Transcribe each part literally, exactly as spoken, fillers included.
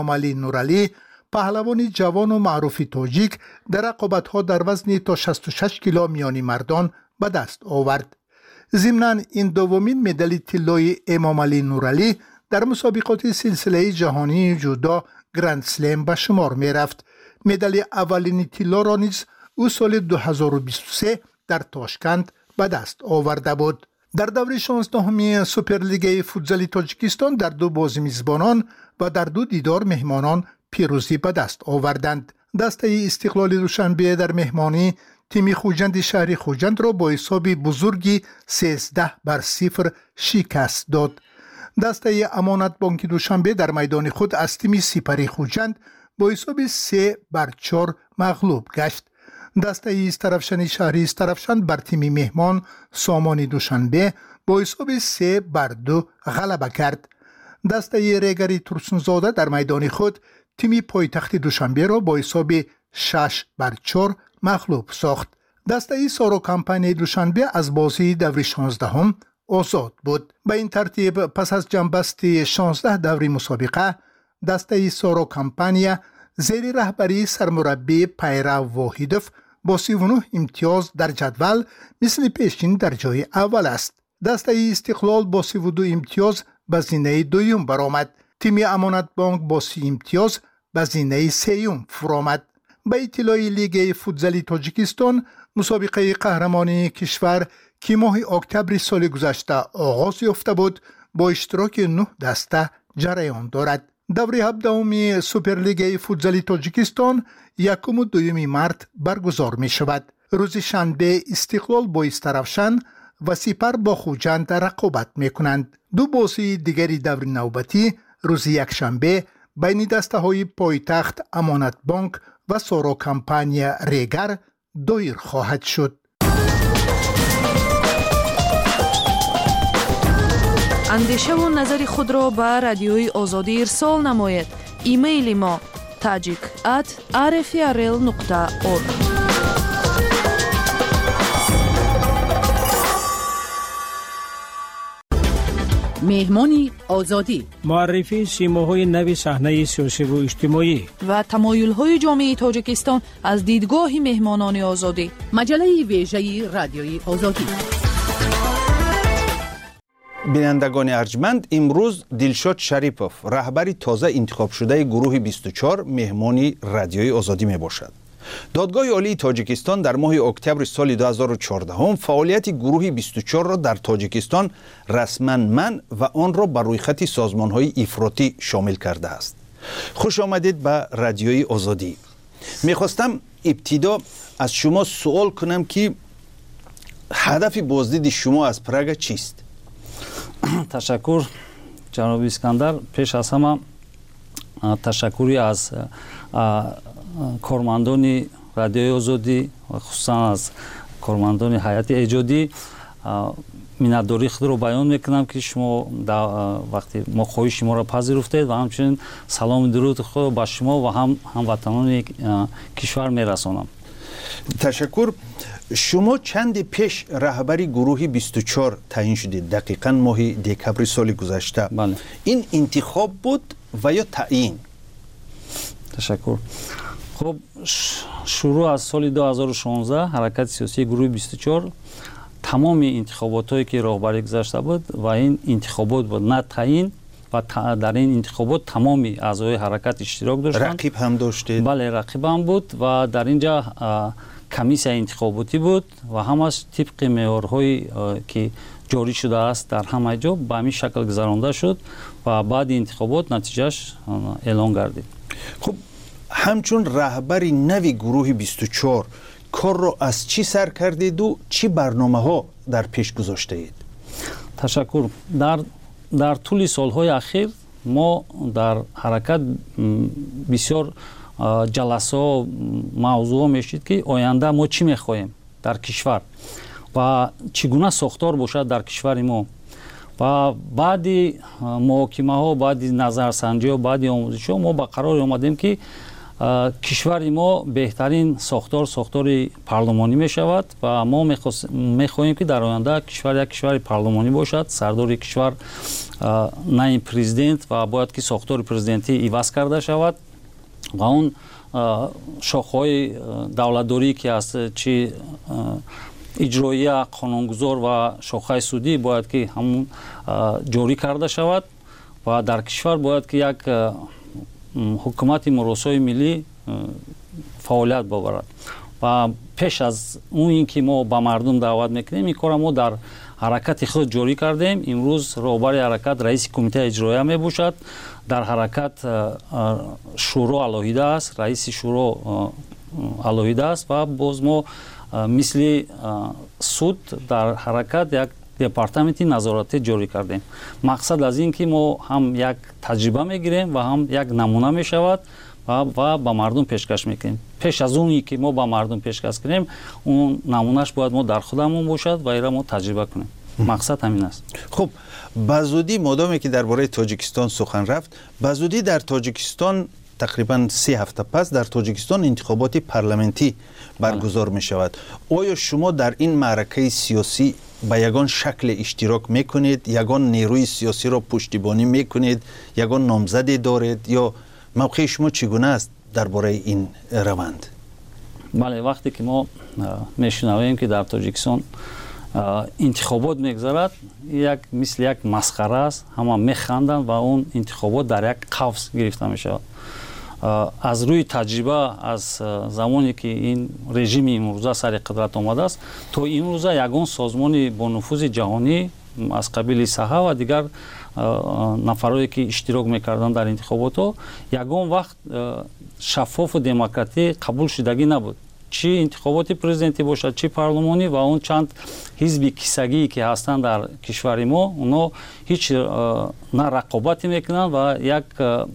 امامعلی نورعلی پهلوان جوان و معروف تاجیک در رقابت‌ها در وزن تا شصت و شش کیلو میانی مردان به دست آورد. ضمناً این دومین مدال طلای امامعلی نورعلی در مسابقات سلسله جهانی جودو گرند سلم به شمار می رفت. مدال اولین طلا را نیز او سال دو هزار و بیست و سه در تاشکند به دست آورده بود. در دوره شانزدهمی سوپرلیگ فوتزال تاجیکستان در دو بازی میزبانان و در دو دیدار مهمانان پیروزی به دست آوردند. دسته استقلال دوشنبه در مهمانی تیم خوجند شهر خوجند را با حساب بزرگی سیزده بر صفر شکست داد. دسته امانت بانک دوشنبه در میدان خود از تیم سپری خوجند با حساب سه بر چهار مغلوب گشت. دسته استرفشن شهری استرفشن بر تیم مهمان سامان دوشنبه با حساب سه بر دو غلبه کرد. دسته ریگری ترسونزاده در میدان خود تیم پایتخت دوشنبه را با حساب شش بر چهار مغلوب ساخت. دسته سارو کمپانی دوشنبه از بازی دور شانزدهم آزاد بود. به این ترتیب پس از جنبست شانزده دوری مسابقه دسته سارو کمپانی زیر رهبری سرمربی پیرو واحدوف با سی و نه امتیاز در جدول مثل پیشین در جای اول است. دسته استقلال با سی و دو امتیاز به زینه دویم برآمد. تیم امانت بانک با سی امتیاز به زینه سیوم فرآمد. به اطلاع لیگ فوتزال تاجیکستان مسابقه قهرمانی کشور که ماه اکتبر سال گذشته آغاز یافته بود با اشتراک نه دسته جریان دارد. دوره هفدهمی سوپرلیگ فوتزال تاجیکستان یکم و دوم مارس برگزار می شود. روز شنبه استقلال با استرفشن و سپر با خوجند رقابت می کنند. دو بازی دیگری دور نوبتی روز یک شنبه بین دسته های پایتخت امانت بانک و سارو کمپانی ریگر دایر خواهد شد. اندیشه و نظر خود را به رادیوی آزادی ارسال نمایید. ایمیل ما tajik at r f r l nokta org. مهمانی آزادی، معرفی سیماهای نو صحنه سیاسی و اجتماعی و تمایل‌های جامعه تاجیکستان از دیدگاه مهمانان آزادی. مجله ویژه رادیوی آزادی. بینندگان ارجمند، امروز دلشاد شریپوف رهبر تازه انتخاب شده گروه بیست و چهار مهمانی رادیوی آزادی می باشد. دادگاه عالی تاجیکستان در ماه اکتبر سال دو هزار و چهارده هم فعالیت گروه بیست و چهار را در تاجیکستان رسما منع و آن را بر روی خط سازمان‌های افراطی شامل کرده است. خوش آمدید به رادیوی آزادی. می‌خواستم ابتدا از شما سوال کنم که هدف بازدید شما از پراگ چیست؟ تشکر جناب اسکندر. پیش از همه تشکری از کارمندان رادیوی آزادی و خصوصا از کارمندان هیئت ایجادی منتداری خود را بیان میکنم که شما وقتی ما خواهش شما را پذیرفتید و همچنین سلام درود خود با شما و هم هموطنان کشور میرسانم. تشکر. شما چند پیش رهبری گروه بیست و چهار تعیین شدید، دقیقاً ماه دکبر سال گذشته. بله. این انتخاب بود و یا تعیین؟ تشکر. خب شروع از سال دو هزار و شانزده حرکت سیاسی گروه بیست و چهار تمام انتخابات هایی که راهبری گذاشته بود و این انتخابات بود نه تعیین و در این انتخابات تمامی اعضای حرکت اشتراک داشتند. رقیب هم داشتید؟ بله، رقیب هم بود و در اینجا کمیسیون انتخاباتی بود و همش طبق معیارهایی که جاری شده است در همه جا به همین شکل گذرانده شد و بعد انتخابات نتیجهش اعلان گردید. خب همچون رهبری نوی گروه بیست و چهار کار را از چی سر کردید و چی برنامه ها در پیش گذاشته اید؟ تشکر. در در طول سالهای اخیر ما در حرکت بسیار جلسه ها موضوع میشید که آینده ما چی میخواهیم در کشور و چگونه ساختار باشد در کشور ما و بعدی محاکمه ها، بعدی نظرسنجی ها، بعدی آموزش ها ما به قرار آمدیم که кишвари мо беҳтарин сохтор сохтори парлумонӣ мешавад ва мо мехоҳем ки дар оянда кишвар як кишвари парлумонӣ бошад. Сардори кишвар на ин президент ва бояд ки сохтори президентӣ иваз карда шавад ва он шохҳои давлатдорӣ ки аст чи иҷроия, қонунгузор ва шохаи судӣ бояд ки ҳамун ҷорӣ карда шавад ва дар кишвар бояд ки як ҳукумати муросои миллӣ фаъолият бобарад. Ва пеш аз он ин ки мо ба мардум даъват мекунем, ин кора мо дар ҳаракати худ ҷорӣ кардем. Имрӯз роҳбари ҳаракат раиси кумитаи иҷроия мебошад. Дар ҳаракат шӯро алоҳида аст, раиси шӯро алоҳида аст ва боз мо мисли суд дар ҳаракат як департаменти назоратӣ ҷорӣ кардем. Мақсад аз ин ки мо ҳам як таҷриба мегирем ва ҳам як намуна мешавад ва ба мардум пешкаш мекунем. пеш аз оне ки мо ба мардум пешкаш кунем, он намунаш бояд мо дар худамон бошад ва ира мо таҷриба кунем. мақсад ҳамин аст. хуб, ба зудӣ модоме ки дар бораи Тоҷикистон сухан рафт, ба зудӣ дар Тоҷикистон тақрибан се ҳафта пас дар Тоҷикистон интихоботи парламентӣ баргузор мешавад. оё шумо дар ин маъракаи сиёсӣ ба ягон шакле иштирок мекунед, ягон нерӯи сиёсиро пуштибонӣ мекунед, ягон номзаде доред, ё мавқеи шумо чӣ гуна аст дар бораи ин раванд? бале, вақте ки мо мешунавем ки дар Тоҷикистон интихобот мегзарад, як мисли як масхара аст, ҳама механданд ва он интихобот дар як қавс гирифта мешавад. аз рӯи таҷриба аз замоне ки ин режими имрӯза сари қудрат омадааст то имрӯза ягон созмони бо нуфузи ҷаҳонӣ аз қабили саҳа ва дигар нафарое ки иштирок мекарданд дар интихоботҳо ягон вақт шаффофу демократӣ қабул шудагӣ набуд. чи интихоботи президентӣ бошад, чи парлумонӣ ва он чанд ҳизби кисагии ки ҳастанд дар кишвари мо, оно ҳеҷ на рақобате мекунанд ва як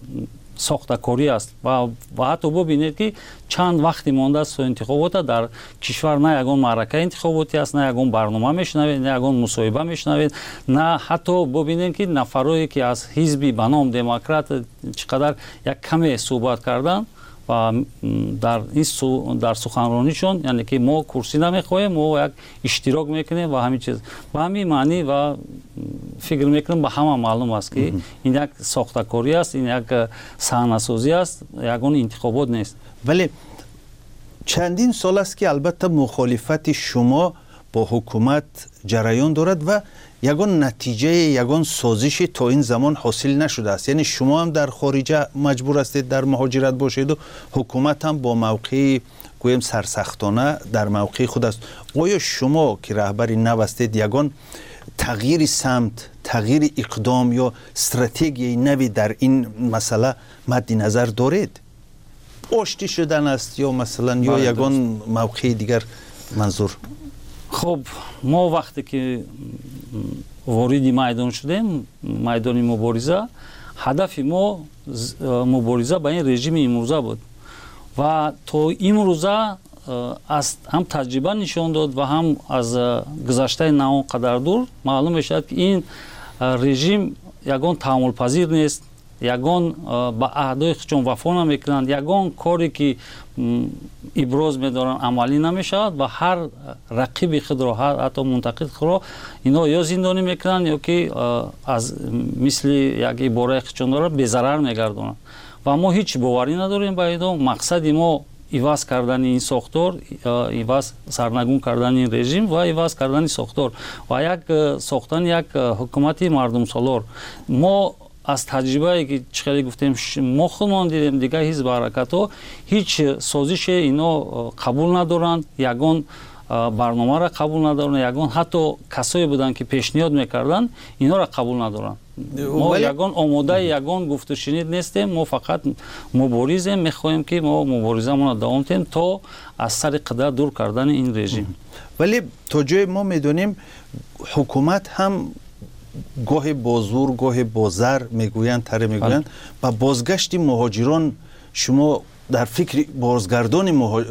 сохтакорӣ аст ва ҳатто бубинед ки чанд вақти мондааст то интихобота дар кишвар на ягон маъракаи интихоботӣ аст, на ягон барнома мешунавед, на ягон мусоҳиба мешунавед, на ҳатто бубинед ки нафарое ки аз ҳизби ба ном демократ чӣ қадар як каме суҳбат карданд ва дар ин дар суханронишон, яъне ки мо курсӣ намехоҳем, мо як иштирок мекунем ва ҳамин чиз ба ҳамин маънӣ ва фикр мекунам ба ҳама маълум аст ки ин як сохтакорӣ аст, ин як саҳнасозӣ аст, ягон интихобот нест. вале чандин сол аст ки албатта мухолифати шумо бо ҳукумат ҷараён дорад ва ягон натиҷаи ягон созиши то ин замон ҳосил нашудааст. яъне шумо ҳам дар хориҷа маҷбур ҳастед дар муҳоҷират бошеду ҳукумат ҳам бо мавқеи гӯем сарсахтона дар мавқеи худ аст. оё шумо ки раҳбари нав ҳастед ягон тағйири самт, тағйири иқдом ё стратегияи нави дар ин масъала мадди назар доред? оштӣ шудан аст ё масалан ё ягон мавқеи дигар манзур? хуб, мо вақте ки вориди майдон шудем, майдони мубориза, ҳадафи мо мубориза ба ин режими имрӯза буд ва то имрӯза аз ҳам таҷриба нишон дод ва ҳам аз гузаштаи на он қадар дур маълум мешавад ки ин режим ягон таҳаммулпазир нест, ягон ба аҳдои худшон вафо намекунанд, ягон коре ки иброз медоранд амалӣ намешавад ва ҳар рақиби худро, ҳатто мунтақид худро ино ё зиндонӣ мекунанд ё ки аз мисли як ибораи худшон дорад безарар мегардонанд ва мо ҳеҷ боварӣ надорем ба идом. мақсади мо иваз кардани ин сохтор, иваз сарнагун кардани ин режим ва иваз кардани сохтор ва як сохтани як ҳукумати мардумсолор. мо аз таҷрибае ки чӣ хеле гуфтем мо худмон дидем дигар ҳизб ҳаракатҳо ҳеҷ созише ино қабул надоранд, ягон барномаро қабул надоранд, ягон ҳатто касое буданд ки пешниҳод мекарданд инҳоро қабул надоранд. мо ягон омодаи ягон гуфтушунид нестем, мо фақат муборизем, мехоҳем ки мо муборизамонро давом диҳем то аз сари қудрат дур кардани ин режим. вале то ҷое мо медонем ҳукумат ҳам гоҳе бо зур, гоҳе бо зар мегӯянд, таре мегӯянд ба бозгашти муҳоҷирон шумо дар фикри бозгардони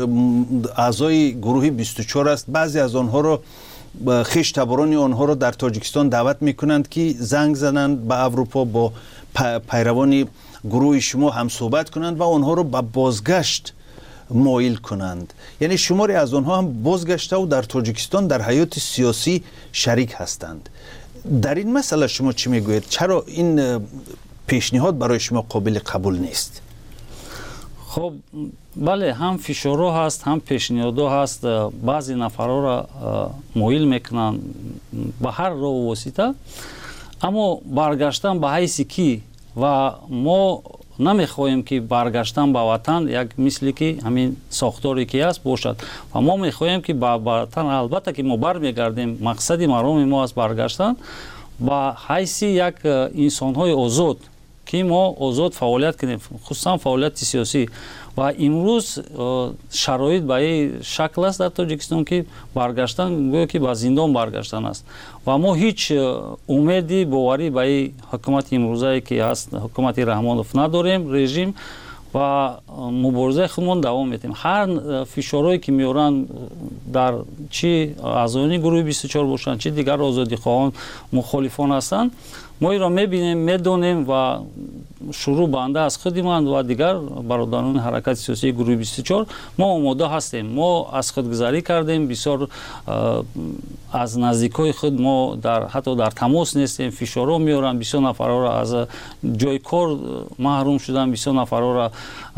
аъзои гурӯҳи бисту чор аст. баъзе аз онҳоро хештаборони онҳоро дар Тоҷикистон даъват мекунанд ки занг зананд ба Аврупо бо пайравони گروه شما هم صحبت کنند و آنها رو به بازگشت مایل کنند. یعنی شماری از آنها هم بازگشته و در تاجیکستان در حیات سیاسی شریک هستند. در این مسئله شما چی میگویید؟ چرا این پیشنهاد برای شما قابل قبول نیست؟ خب بله، هم فشارها هست، هم پیشنهادها هست. بعضی نفرها را مایل میکنن به هر راه و واسطه، اما برگشتن به حیثی کی و ما نمیخواهیم که برگشتن به وطن یک مثلی که همین ساختاری که است باشد و ما میخواهیم که به وطن، البته که ما برمیگردیم، مقصد مرام ما است برگشتن به حیثی یک انسانهای آزاد که ما آزاد فعالیت کنیم، خصوصا فعالیت سیاسی. و امروز شرایط به این شکل است در تاجیکستان که برگشتن گویا که به زندان برگشتن است و ما هیچ امیدی باوری به این حکومت امروزی که هست، حکومت رحمانوف نداریم رژیم و مبارزه خودمون دوام میدیم. هر فشارهایی که میارن در چی اعضایان گروه بیست و چهار باشن چی دیگر آزادی خواهان مخالفان هستند، ما این را میبینیم، میدونیم و شروع بنده از خودمان و دیگر برادران حرکت سیاسی گروه بیست و چهار ما آماده هستیم. ما از خودگذری کردیم، بسیار از نزدیکای خود ما در حتی در تماس نیستیم. فشارها میارن، بسیار نفرها را از جای کار محروم شدن، بسیار نفرها را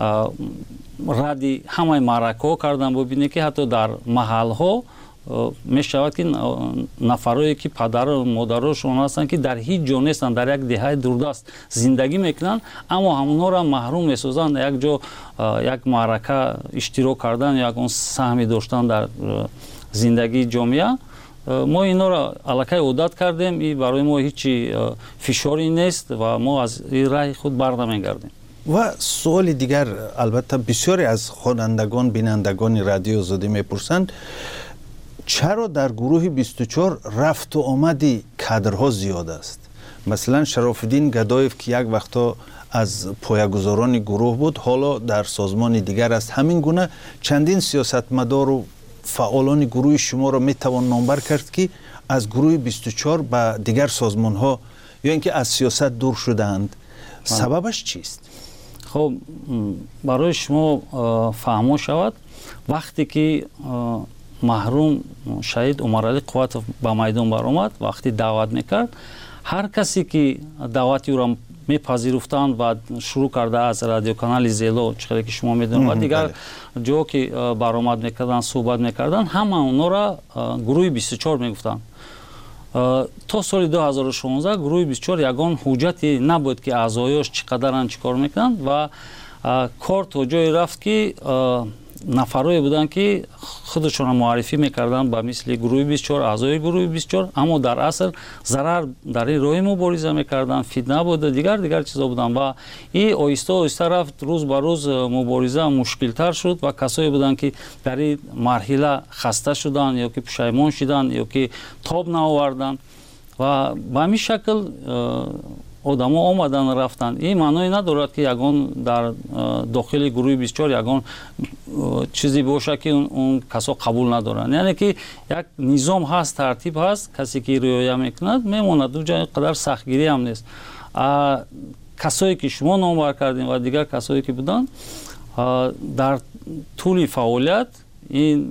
ردی همه معرکه کردن. ببینید که حتی در محل ها می شود که نفرایی که پدر و مادرشون هستن که در هیچ جا نیستن، در یک دهه دوردست زندگی میکنن، اما همونها را محروم میسازن یک جا یک معرکه اشتراک کردن یا یک اون سهمی داشتن در زندگی جامعه. ما اینا را الکی عادت کردیم، این برای ما هیچ فشاری نیست و ما از این راه خود برنمیگردیم. و سوال دیگر، البته بسیاری از خوانندگان بینندگان رادیو آزادی میپرسند چرا در گروه بیست و چهار رفت و آمدی کادرها زیاد است؟ مثلا شرافالدین گدایف که یک وقتا از پایه‌گذاران گروه بود، حالا در سازمان دیگر است. همین گونه چندین سیاستمدار و فعالان گروه شما را میتوان نامبر کرد که از گروه بیست و چهار به دیگر سازمان ها یا اینکه از سیاست دور شدند. سببش چیست؟ خب برای شما فهمو شود، وقتی که محروم شهید عمرعلی قوتов به میدان برآمد، وقتی دعوت میکرد، هر کسی که دعوتی را میپذیرفتند و شروع کرده از رادیو کانال زیلو چقدر که شما میدونید و دیگر جا که برآمد میکردن صحبت میکردن، همه اونا را گروه بیست و چهار میگفتند. تا سال دو هزار و شانزده گروه بیست و چهار یگان حجتی نبود که اعضایش چقدرن چیکار میکنند و کار تا جای رفت که نفرایی بودن که خودشون معرفی میکردن به مثل گروه بیست و چهار، اعضای گروه بیست و چهار، اما در اصل ضرر در این راه مبارزه میکردن، فتنه بود و دیگر دیگر چیزا بودن و این آهسته آهسته رفت، روز به روز مبارزه مشکل تر شد و کسایی بودن که در این مرحله خسته شدن یا که پشیمان شدن یا که تاب نآوردن و به همین شکل آدم ها آمدن رفتن. این معنی ندارد که یگان در داخل گروه بیست و چهار یگان چیزی باشه که اون, اون کسا قبول ندارن. یعنی که یک نظام هست، ترتیب هست، کسی که رعایت میکند میماند، اونجا اینقدر سختگیری هم نیست. کسایی که شما نامبر کردین و دیگر کسایی که بودن در طول فعالیت، این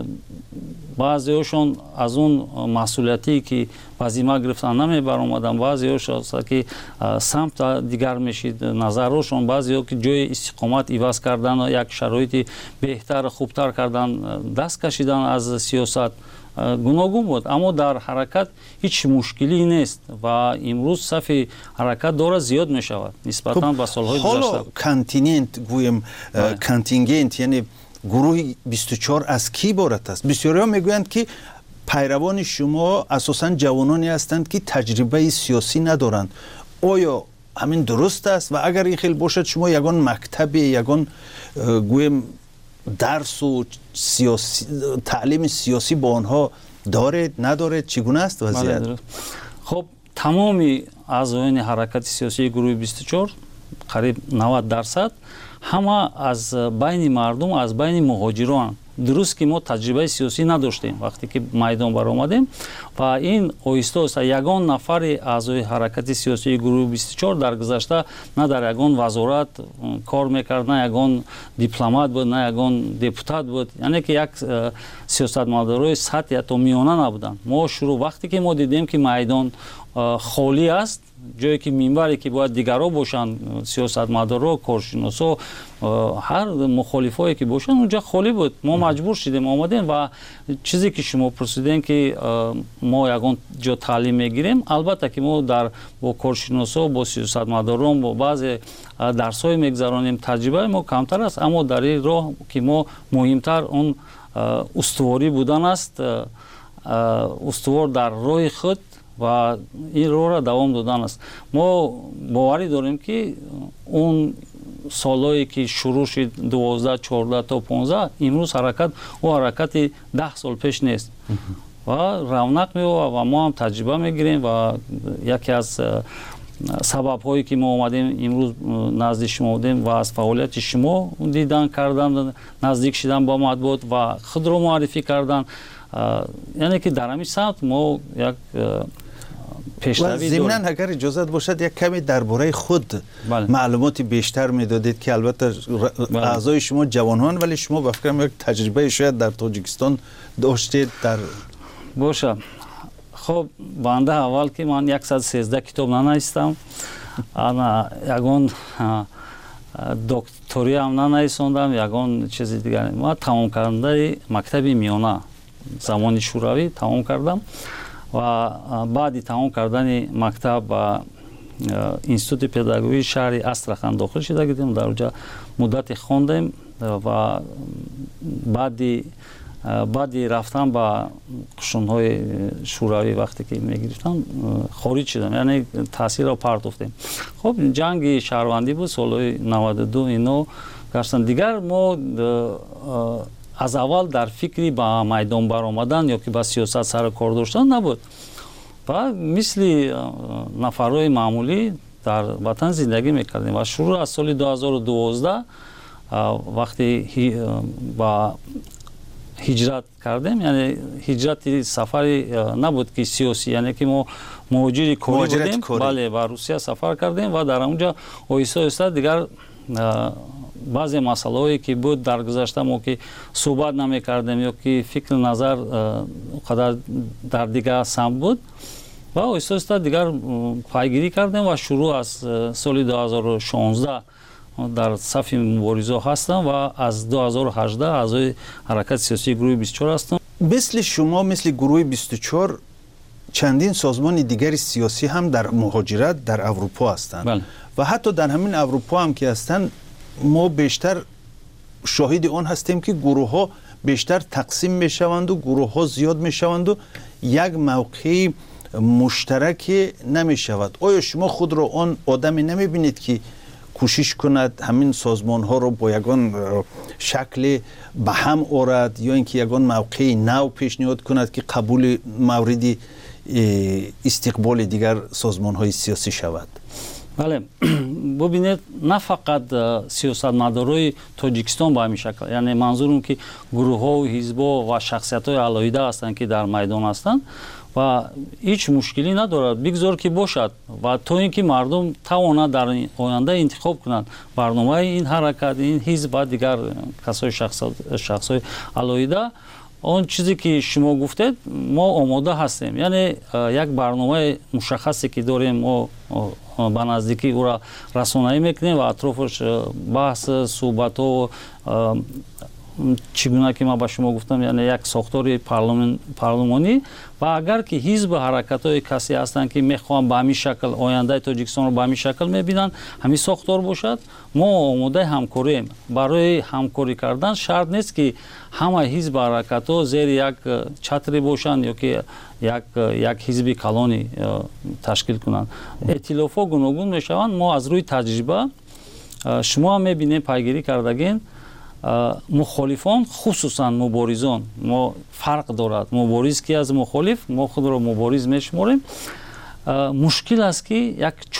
بعضیشون از اون مسئولیتی که وظیفه گرفتن نمی برآمدن، بعضیشون که سمت دیگر میشید نظرشون، بعضیا که جای استقامت عوض کردن و یک شرایط بهتر خوبتر کردن دست کشیدن از سیاست، گوناگون بود. اما در حرکت هیچ مشکلی نیست و امروز صف حرکت داره زیاد می شود نسبتا به سالهای گذشته. حالا کانتیننت گویم کانتینگنت یعنی گروه بیست و چهار از کی عبارت است؟ بسیاری ها میگویند که پیروان شما اساساً جوانانی هستند که تجربه سیاسی ندارند. آیا همین درست است؟ و اگر این خیلی باشد شما یگان مکتب، یگان گویم درس و سیاسی تعلیم سیاسی با آنها دارید ندارید؟ چگونه است وضعیت؟ خب تمامی اعضایان حرکت سیاسی گروه بیست و چهار قریب نود درصد همه از بین مردم، از بین مهاجران. درست که ما تجربه سیاسی نداشتیم وقتی که میدان برآمدیم و ва ин оҳиста оҳиста ягон нафари аъзои ҳаракати сиёсии гурӯҳи бисту чор дар гузашта на дар ягон вазорат кор мекард, на ягон дипломат буд, на ягон депутат буд, яъне ки як сиёсатмадорои сатҳи ҳатто миёна набуданд. мо шурӯъ вақте ки мо дидем ки майдон холӣ аст, ҷое ки минбаре ки бояд дигаро бошанд, сиёсатмадоро, коршиносо, ҳар мухолифое ки бошанд, унҷа холӣ буд. мо маҷбур шудем омадем ва чизе ки шумо пурсидем ки мо ягон ҷо таълим мегирем, албатта ки мо дар бо коршиносо, бо сиёсатмадорон, бо баъзе дарсҳое мегзаронем, таҷрибаи мо камтар аст, аммо дар ин роҳ ки мо муҳимтар он устуворӣ будан аст, устувор дар роҳи худ ва ин роҳро давом додан аст. мо боварӣ дорем ки он солҳое ки шурӯъ шуд дувоздаҳ, чордаҳ то понздаҳ, имрӯз ҳаракат ӯ ҳаракати даҳ сол пеш нест ва равнақ меёбад ва мо ҳам таҷриба мегирем ва яке аз сабабҳое ки мо омадем имрӯз назди шумо будем ва аз фаъолияти шумо дидан кардан, наздик шудан ба матбуот ва худро муаррифӣ кардан, яъне ки дар ҳамин самт мо як пешравӣ дорем. зимнан агар иҷозат бошад як каме дар бораи худ маълумоти бештар медодед ки албатта аъзои шумо ҷавонҳоанд, вале шумо ба фикрам як таҷрибаи шояд дар Тоҷикистон доштед. дар боша хоб банда аввал ки ман яксад сездаҳ китоб нанавистам, ана ягон докториам нанависондам, ягон чизи дигар. ман тамомкардандаи мактаби миёна замони шӯравӣ тамом кардам ва баъди тамом кардани мактаб ба институти педагогии шаҳри Астрахан дохил шуда будем, дар онҷа муддате хондем ва баъди баъди рафтан ба қушунҳои шӯравӣ вақте ки мегирифтам хориҷ шудам, яъне таъсирро партофтем. хоб ҷанги шаҳрвандӣ буд солҳои наваду ду, ино гашtan дигар мо аз аввал дар фикри ба майдон баромадан ё ки ба сиёсат сару кор доштан набуд. ва мисли нафарҳои маъмулӣ дар ватан зиндагӣ мекардем ва шурӯъ аз соли ду ҳазору дувоздаҳ вақте ба ҳиҷрат кардем, яъне ҳиҷрати сафари набуд ки сиёсӣ, яъне ки мо муҳоҷири корӣ будем, бале ба Русия сафар кардем ва дар онҷа оҳиста оҳиста дигар баъзе масъалаҳое ки буд дар гузашта мо ки суҳбат намекардем ё ки фикру назар қадар дар дигар самт буд ва оҳиста оҳиста дигар пайгирӣ кардем ва шурӯъ аз соли ду ҳазору шонздаҳ дар сафи муборизаҳо ҳастам ва аз ду ҳазору ҳаждаҳ аъзои ҳаракати сиёсии гурӯҳи бисту чор ҳастам. мисли шумо, мисли гурӯҳи бисту чор чандин созмони дигари сиёсӣ ҳам дар муҳоҷират дар Аврупо ҳастанд ва ҳатто дар ҳамин Аврупо ҳам ки ҳастанд, мо бештар шоҳиди он ҳастем ки гурӯҳҳо бештар тақсим мешаванду гурӯҳҳо зиёд мешаванду як мавқеи муштараке намешавад. оё шумо худро он одаме намебинед ки кӯшиш кунад ҳамин созмонҳоро бо ягон шакле ба ҳам орад ё ин ки ягон мавқеи нав пешниҳод кунад ки қабули мавриди истиқболи дигар созмонҳои сиёсӣ шавад? бале, бубинед, на фақат сиёсатмадорои Тоҷикистон ба ҳамин шакл, яъне манзурам ки гурӯҳҳо, ҳизбҳо ва шахсиятҳои алоҳида ҳастанд ки дар майдон ҳастанд ва ҳеҷ мушкилӣ надорад, бигзор ки бошад ва то ин ки мардум тавонад дар оянда интихоб кунад барномаи ин ҳаракат, ин ҳизб ва дигар касои шахсҳои алоҳида. он чизе ки шумо гуфтед, мо омода ҳастем, яъне як барномаи мушаххасе ки дорем, мо ба наздикӣ ӯро расонавӣ мекунем ва атрофаш баҳс, суҳбатҳо, чӣ гуна ки ман ба шумо гуфтам, яъне як сохтори парлумонӣ ва агар ки ҳизбу ҳаракатҳои касе ҳастанд ки мехоҳанд ба ҳамин шакл ояндаи Тоҷикистонро ба ҳамин шакл мебинанд, ҳамин сохтор бошад, мо омодаи ҳамкорием. барои ҳамкорӣ кардан шарт нест ки ҳама ҳизбу ҳаракатҳо зери як чатре бошанд ё ки як як ҳизби калонӣ ташкил кунанд. эътилофҳо гуногун мешаванд. мо аз рӯи таҷриба шумо ҳам мебинем, пайгирӣ кардагин, мухолифон, хусусан муборизон, мо фарқ дорад. мубориз ки аз мухолиф, мо худро мубориз мешуморем. мушкил аст ки як чор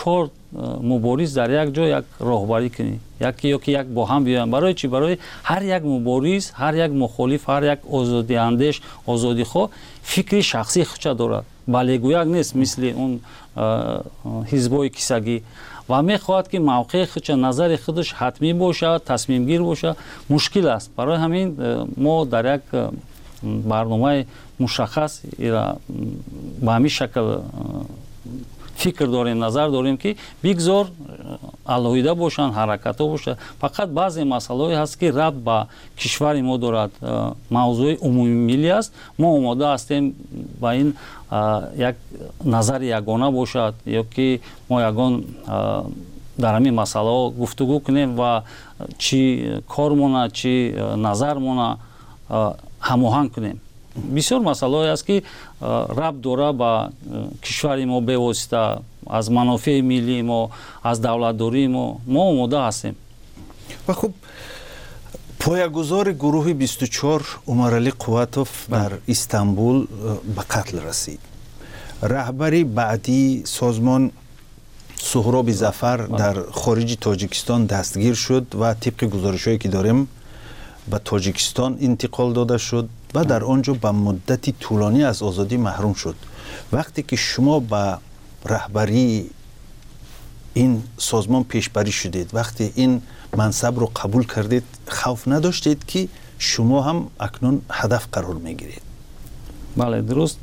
мубориз дар як ҷо як роҳбарӣ кунӣ яке ё ки як бо ҳам биёянд. Барои чӣ? Барои ҳар як мубориз, ҳар як мухолиф, ҳар як озодиандеш, озодихоҳ фикри шахсии худша дорад. балегӯяк нест мисли он ҳизбҳои кисагӣ ва мехоҳад ки мавқеи худша, назари худаш ҳатмӣ бошад, тасмимгир бошад. Мушкил аст. Барои ҳамин мо дар як барномаи мушаххас ба ҳамин шакл фикр дорем, назар дорем ки бигзор алоҳида бошанд, ҳаракатҳо бошанд. Фақат баъзе масъалаҳое ҳаст ки рабт ба кишвари мо дорад, мавзӯи умумимиллӣ аст. Мо омода ҳастем ба ин як назари ягона бошад ё ки мо ягон дар ҳамин масъалаҳо гуфтугӯ кунем ва чӣ кормона, чӣ назармона ҳамоҳанг кунем. бисёр масъалаҳое аст ки рабт дорад ба кишвари мо бевосита, аз манофеи миллии мо, аз давлатдории мо. мо омода ҳастем. ва хуб, поягузори гурӯҳи бисту чор Умаралӣ Қувватов дар Истанбул ба қатл расид. раҳбари баъдии созмон Суҳроби Зафар дар хориҷи Тоҷикистон дастгир шуд ва тибқи гузоришҳое ки дорем ба Тоҷикистон интиқол дода шуд ва дар он ҷо ба муддати тӯлонӣ аз озодӣ маҳрум шуд. вақте ки шумо ба раҳбарии ин созмон пешбарӣ шудед, вақте ин мансабро қабул кардед, хавф надоштед ки шумо ҳам акнун ҳадаф қарор мегиред? бале, дуруст.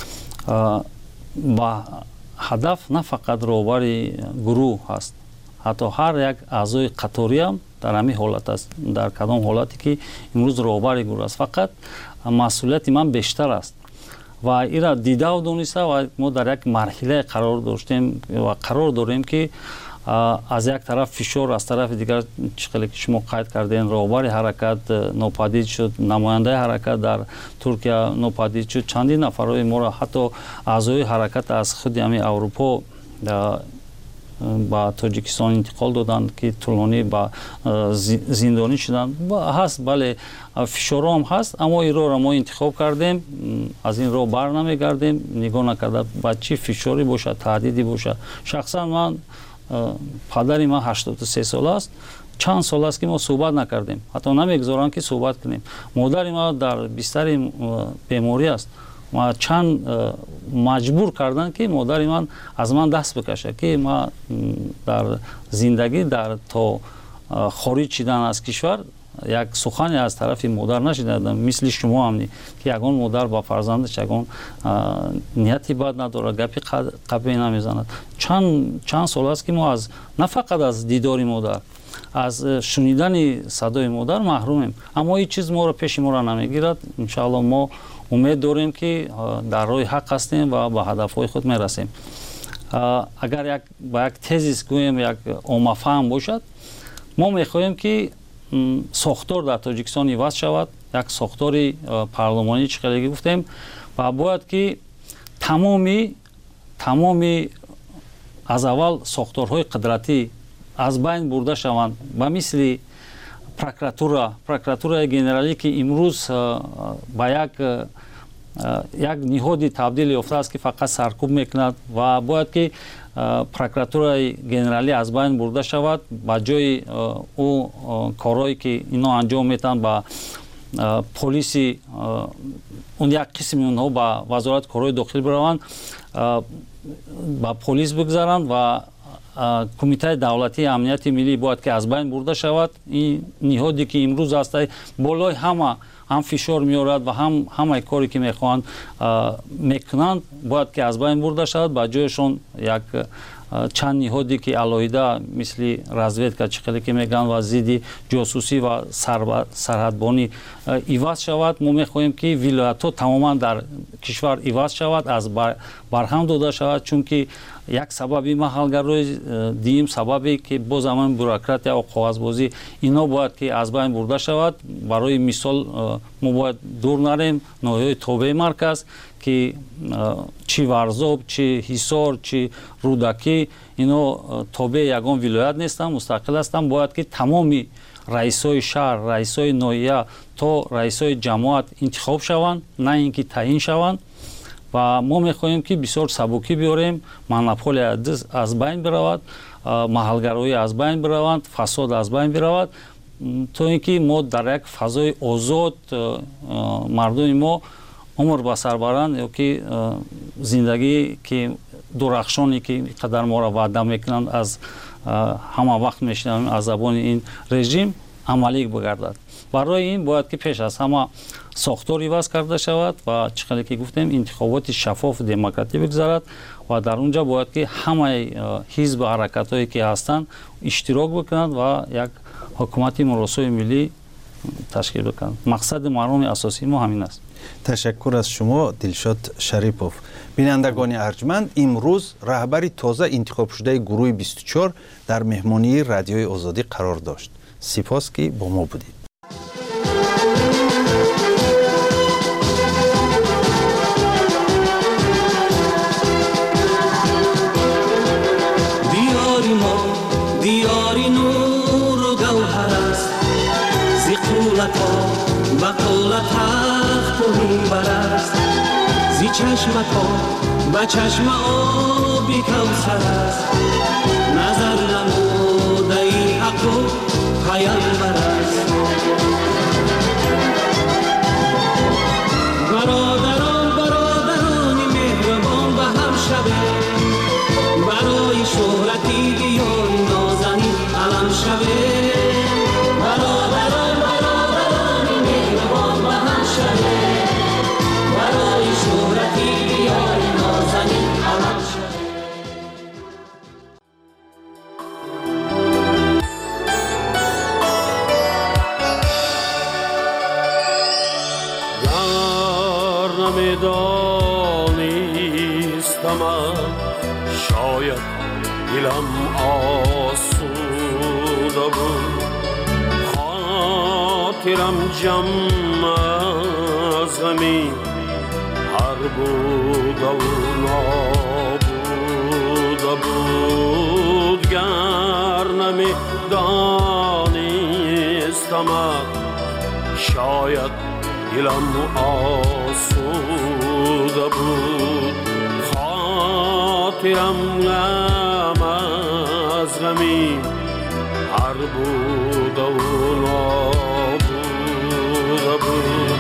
ба ҳадаф на фақат роҳбари гурӯҳ ҳаст, ҳатто ҳар як аъзои қаторӣ ҳам дар ҳамин ҳолат аст, дар кадом ҳолате ки имрӯз роҳбари гурӯҳ аст. Фақат масъулияти ман бештар аст ва ира дидау дониста ва мо дар як марҳилае қарор доштем ва қарор дорем ки аз як тараф фишор, аз тарафи дигар чӣ хеле ки шумо қайд кардем, роҳбари ҳаракат нопадид шуд, намояндаи ҳаракат дар Туркия нопадид шуд, чандин нафарои моро ҳатто аъзои ҳаракат аз худи ҳамин Аврупо ба Тоҷикистон интиқол доданд ки тӯлонӣ ба зиндонӣ шуданд. ҳаст, бале, фишорҳо ҳам ҳаст, аммо ин роҳро мо интихоб кардем, аз ин роҳ барнамегардем, нигоҳ накарда ба чӣ фишорӣ бошад, таҳдиди бошад. шахсан ман, падари ман ҳаштоду се сол аст, чанд сол аст ки мо суҳбат накардем, ҳатто намегузоранд ки суҳбат кунем. модари ман дар бистари беморӣ аст. чанд маҷбур кардан ки модари ман аз ман даст бикашад ки ман дар зиндагӣ дар то хориҷ шидан аз кишвар як сухане аз тарафи модар нашидам, мисли шумо ҳам ки ягон модар ба фарзандаш ягон нияти бад надорад, гапи қабе намезанад. чанд чанд сол аст ки мо аз на фақат аз дидори модар, аз шунидани садои модар маҳрумем, аммо ҳеҷ чиз моро пеши моро намегирад. иншоалло мо умед дорем ки дар роҳи ҳақ ҳастем ва ба ҳадафҳои худ мерасем. агар як ба як тезис гӯем, як оммафаҳм бошад, мо мехоҳем ки сохтор дар Тоҷикистон иваз шавад, як сохтори парлумонӣ, чӣ хеле гуфтем, ва бояд ки тамоми тамоми аз аввал сохторҳои қудратӣ аз байн бурда шаванд, ба мисли прокуратура, прокуратураи генералӣ ки имрӯз ба як як ниҳоди табдил ёфтааст ки фақат саркӯб мекунад ва бояд ки прокуратураи генералӣ аз байн бурда шавад, ба ҷои ӯ корҳое ки ино анҷом метиҳанд ба полиси он як қисми онҳо ба вазорати корҳои дохилӣ бираванд, ба полис бигзаранд ва кумитаи давлатии амнияти миллӣ бояд ки аз байн бурда шавад. ин ниҳоде ки имрӯз аста болои ҳама ҳам фишор меорад ва ҳам ҳамаи коре ки мехоҳанд мекунанд бояд ки аз байн бурда шавад, ба ҷояшон як чанд ниҳоде ки алоҳида мисли разведка, чӣ хеле ки мегӯянд, ва зидди ҷосусӣ ва сарҳадбонӣ иваз шавад. мо мехоҳем ки вилоятҳо тамоман дар кишвар иваз шавад, аз барҳам дода шавад, чунки як сабаби маҳалгарои дим, сабабе ки боз ҳаман бюрократия ва коғазбозӣ ино бояд ки аз байн бурда шавад. барои мисол мо бояд дур нарем ноҳияи тобеи марказ ки чӣ Варзоб, чӣ Ҳисор, чӣ Рудакӣ, ино тобеи ягон вилоят нестанд, мустақил ҳастанд. бояд ки тамоми раисои шаҳр, раисои ноҳия то раисои ҷамоат интихоб шаванд, на ин ки таъин шаванд. و ما میخواهیم که بسیار سبکی بیاریم، монополия از بین برود، محلگرایی از بین برود، فساد از بین برود، تا اینکه ما در یک فضای آزاد مردم ما عمر به سر برند یا که زندگی که درخشانی که قدر ما را وعده میکنند از همه وقت میشنویم از زبان این رژیم عملی بگردد. برای این باید که پیش از همه ساختار عوض کرده شود و چقدر که گفتیم انتخابات شفاف دموکراتیک بگذارد و در اونجا باید که همه حزب و حرکت هایی که هستند اشتراک بکنند و یک حکومت مراسای ملی تشکیل بکنند. مقصد مردم اساسی ما همین است. تشکر از شما دلشاد شریپوف. بینندگان ارجمند، امروز رهبری تازه انتخاب شده گروه بیست و چهار در مهمانی رادیوی آزادی قرار داشت. سپاس که با ما بودید. دیاری ما دیاری نور و گوهر است، زی قولت ها و قولت تخت و منبر است، زی چشم ها و چشم آبی کوثر است، نظر نموده ای حق و پیامبر است. برادران برادران مهربان به هم شوه، برای شهرتی دیار نازنین علم شوه. برادران برادران مهربان به هم شوه، برای شهرتی دیار نازنین علم شوه. نمیدانستم شاید دلم آسوده بود، خاطرم جمع از غمی هر بوده و نابوده بود. گر نمیدانستم شاید دلم آسوده بود، خاطرم غم از غمی هر بوده و نابوده بود.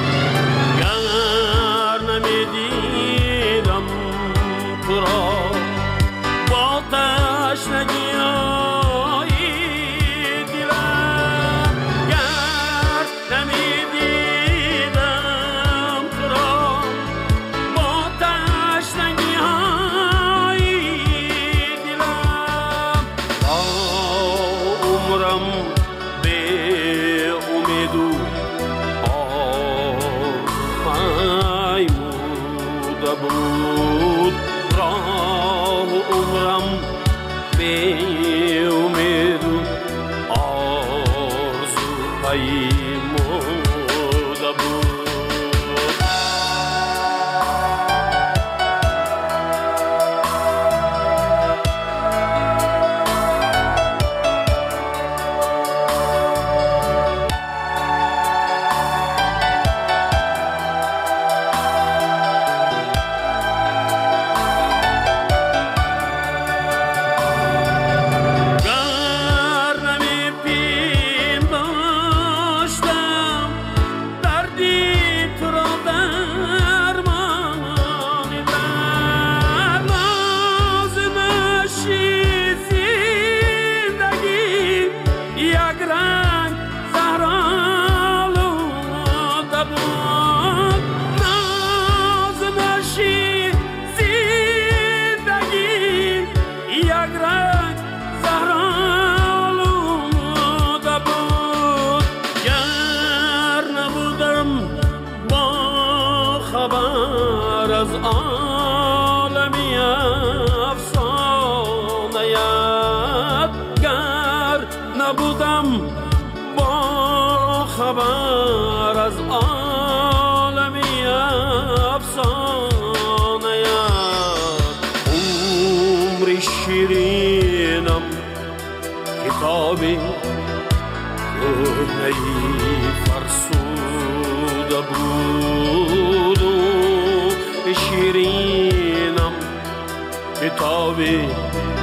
گر نمیدیدم تو را با تشنگی خبر از عالمی افسانه عمر شیرینم کتابی کهنه‌ای فرسوده بود و شیرینم کتاب